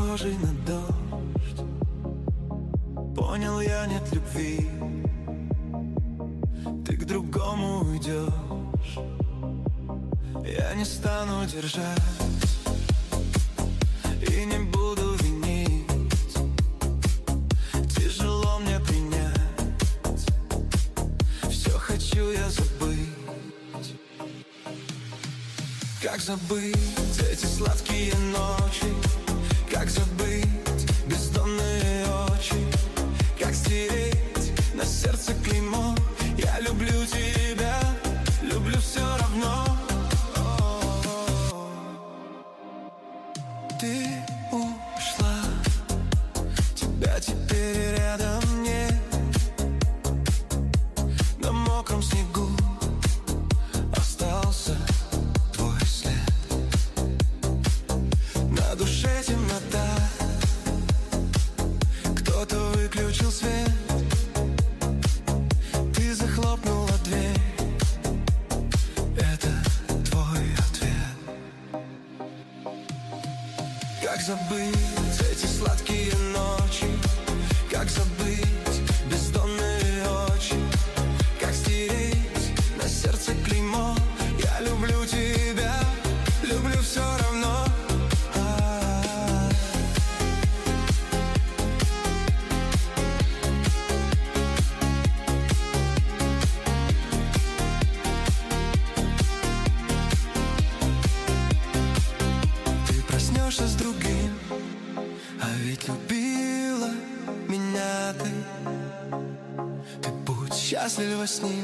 похожий на дождь. Понял я, нет любви, ты к другому уйдешь. Я не стану держать и не буду винить. Тяжело мне принять, все хочу я забыть. Как забыть эти сладкие ночи? Как забыть бездонные очи? Как стереть на сердце клеймо? Я люблю тебя, люблю все равно. Ты ушла, тебя теперь рядом нет. На мокром снегу остался твой след. На душе темнота, кто-то выключил свет. Ты захлопнула дверь, это твой ответ. Как забыть эти сладкие ночи? Как забыть бездонные очи? Как стереть на сердце клеймо? Я люблю тебя, люблю все равно. Ты проснешься с другим, а ведь любила меня ты. Ты будь счастлива с ним,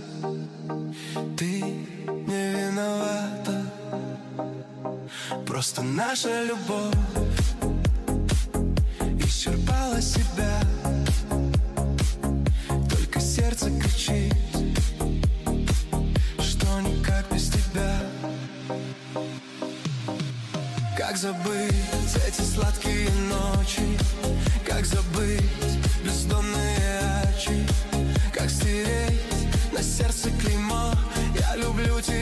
ты не виновата. Просто наша любовь исчерпала себя. Только сердце кричит, что никак без тебя. Как забыть эти сладкие ночи? Как забыть бездонные очи? Как стереть на сердце клеймо? Я люблю тебя.